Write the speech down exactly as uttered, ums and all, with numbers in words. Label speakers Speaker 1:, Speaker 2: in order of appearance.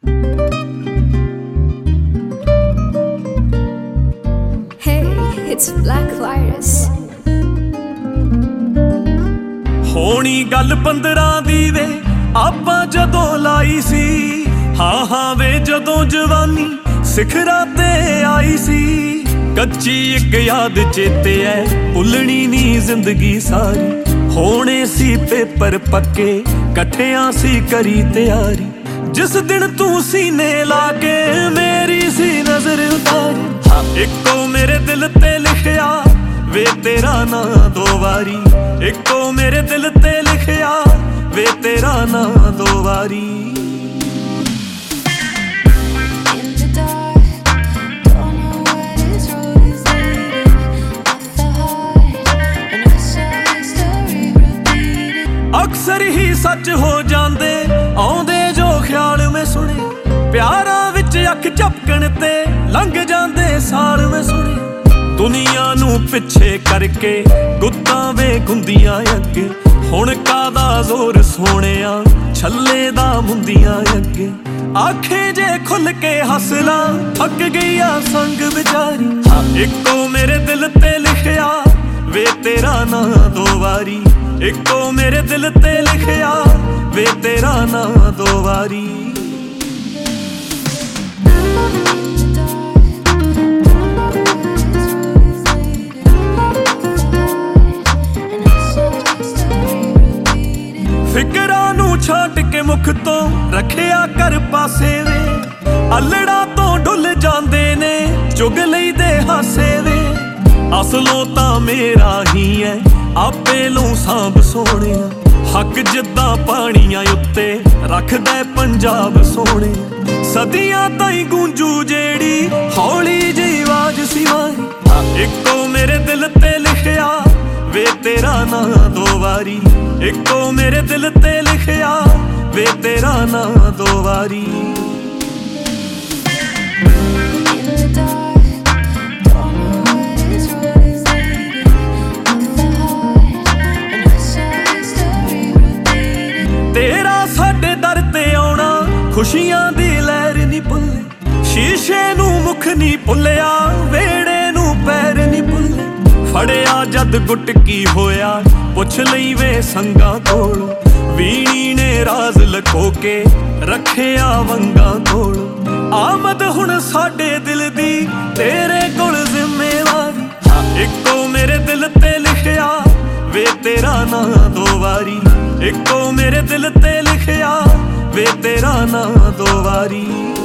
Speaker 1: Hey, it's Black Virus.
Speaker 2: ਹੋਣੀ ਗੱਲ ਪੰਦਰਾਂ ਦੀ ਵੇ ਆਪਾਂ ਜਦੋਂ ਲਾਈ ਸੀ। ਹਾਂ ਹਾਂ ਵੇ ਜਦੋਂ ਜਵਾਨੀ ਸਿਖਰਾਂ ਤੇ ਆਈ ਸੀ। ਕੱਚੀ ਇੱਕ ਯਾਦ ਚੇਤੇ ਐ ਭੁੱਲਣੀ ਨੀ ਜ਼ਿੰਦਗੀ ਸਾਰੀ। ਹੋਣੇ ਸੀ ਪੇਪਰ ਪੱਕੇ ਇਕੱਠਿਆਂ ਸੀ ਕਰੀ ਤਿਆਰੀ। ਜਿਸ ਦਿਨ ਤੂੰ ਸੀਨੇ ਲਾ ਕੇ ਮੇਰੀ ਸੀ ਨਜ਼ਰ ਉਤਾਰੀ। ਹਾਂ ਇੱਕੋ ਮੇਰੇ ਦਿਲ ਤੇ ਲਿਖਿਆ ਵੇ ਤੇਰਾ ਨਾਂ ਦੋ ਵਾਰੀ। ਇੱਕੋ ਮੇਰੇ ਦਿਲ ਤੇ ਲਿਖਿਆ ਵੇ ਤੇਰਾ ਨਾਂ ਦੋ ਵਾਰੀ। ਅਕਸਰ ਹੀ ਸੱਚ ਹੋ ਜਾਂਦੇ ਆਉਂਦੇ ਜੋ ਖਿਆਲ ਮੈਂ ਸੁਣੇ। ਪਿਆਰਾਂ ਵਿੱਚ ਅੱਖ ਝਪਕਣ ਤੇ ਲੰਘ ਜਾਂਦੇ ਸਾਲ ਮੈਂ ਸੁਣੇ। ਦੁਨੀਆ ਨੂੰ ਪਿੱਛੇ ਕਰਕੇ ਗੁੱਤਾਂ ਵੇ ਗੁੰਦੀਆਂ ਅੱਗੇ। ਹੁਣ ਕਾਦਾ ਜ਼ੋਰ ਸੋਹਣਿਆ ਛੱਲੇ ਦਾ ਮੁੰਦੀਆਂ ਅੱਗੇ। ਆਖੇ ਜੇ ਖੁੱਲ ਕੇ ਹੱਸ ਲਾਂ ਥੱਕ ਗਈ ਆ ਸੰਗ ਵਿਚਾਰੀ। ਹਾਂ ਇੱਕੋ ਮੇਰੇ ਦਿਲ ਤੇ ਲਿਖਿਆ ਵੇ ਤੇਰਾ ਨਾਂ ਦੋ ਵਾਰੀ। ਇੱਕੋ ਮੇਰੇ ਦਿਲ ਤੇ ਲਿਖਿਆ ਵੇ ਤੇਰਾ ਨਾਂ ਦੋ ਵਾਰੀ। ਫਿਕਰਾਂ ਨੂੰ ਛੱਡ ਕੇ ਮੁਖ ਤੋਂ ਰੱਖਿਆ ਕਰ ਪਾਸੇ ਵੇ। ਅਲੜਾ ਤੋਂ ਡੁੱਲ ਜਾਂਦੇ ਨੇ ਚੁਗ ਲਈਦੇ ਹਾਸੇ ਵੇ। ਅਸਲੋਂ ਤਾਂ ਮੇਰਾ ਹੀ ਐ ਆਪੇ ਲੂੰ ਸਾਂਭ ਸੋਹਣਿਆ। ਹੱਕ ਜਿੱਦਾਂ ਪਾਣੀਆਂ ਉੱਤੇ ਰੱਖਦਾ ਪੰਜਾਬ ਸੋਹਣੇ। ਸਦੀਆਂ ਤਾਈਂ ਗੂੰਜੂ ਜਿਹੜੀ ਹੌਲੀ ਜਿਹੀ ਆਵਾਜ਼ ਸੀ ਮਾਰੀ। ਇੱਕੋ ਮੇਰੇ ਦਿਲ ਤੇ ਲਿਖਿਆ ਵੇ ਤੇਰਾ ਨਾਂ ਦੋ ਵਾਰੀ। ਇੱਕੋ ਮੇਰੇ ਦਿਲ ਤੇ ਲਿਖਿਆ ਵੇ ਤੇਰਾ ਨਾਂ ਦੋ ਵਾਰੀ। ਤੇਰਾ ਸਾਡੇ ਦਰ ਤੇ ਆਉਣਾ ਖੁਸ਼ੀਆਂ ਦੀ ਲਹਿਰ ਨੀ ਭੁੱਲੇ। ਸ਼ੀਸ਼ੇ ਨੂੰ ਮੁਖ ਨੀ ਭੁੱਲਿਆ ਵੇੜੇ ਨੂੰ ਪੈਰ ਨੀ ਭੁੱਲੇ। ਫੜਿਆ ਜਦ ਗੁੱਟ ਕੀ ਹੋਇਆ ਪੁੱਛ ਲਈ ਵੇ ਸੰਗਾਂ ਕੋਲ। ਵੀਣੀ ਨੇ ਰਾਜ਼ ਲਕੋ ਕੇ ਰੱਖਿਆ ਵੰਗਾਂ ਕੋਲ। ਆਮਦ ਹੁਣ ਸਾਡੇ ਦਿਲ ਦੀ ਤੇਰੇ ਕੋਲ ਜ਼ਿੰਮੇਵਾਰੀ। ਹਾਂ ਇੱਕੋ ਮੇਰੇ ਦਿਲ ਤੇ ਲਿਖਿਆ ਵੇ ਤੇਰਾ ਨਾਂ ਦੋ ਵਾਰੀ। ਇੱਕੋ ਮੇਰੇ ਦਿਲ ਤੇ ਲਿਖਿਆ ਵੇ ਤੇਰਾ ਨਾਂ ਦੋ ਵਾਰੀ।